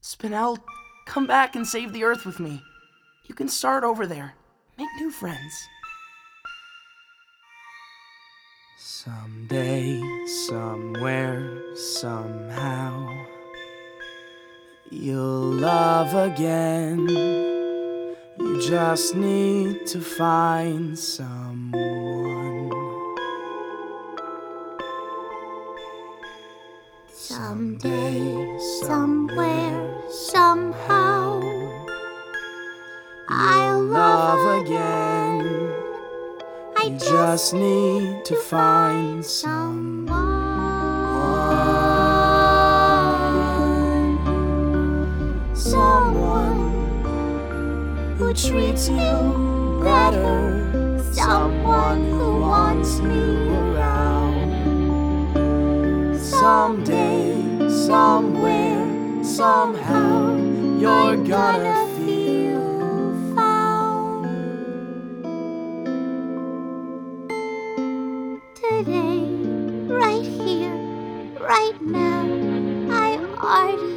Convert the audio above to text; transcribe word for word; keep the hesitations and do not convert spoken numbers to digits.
Spinel, come back and save the Earth with me. You can start over there. Make new friends. Someday, somewhere, somehow, you'll love again. You just need to find someone. Someday, somewhere, somehow, I'll love again. I You just need to find someone. someone who treats you better, Someone who wants me around. Someday, somewhere, somehow, you're gonna feel found. Today, right here, right now, I already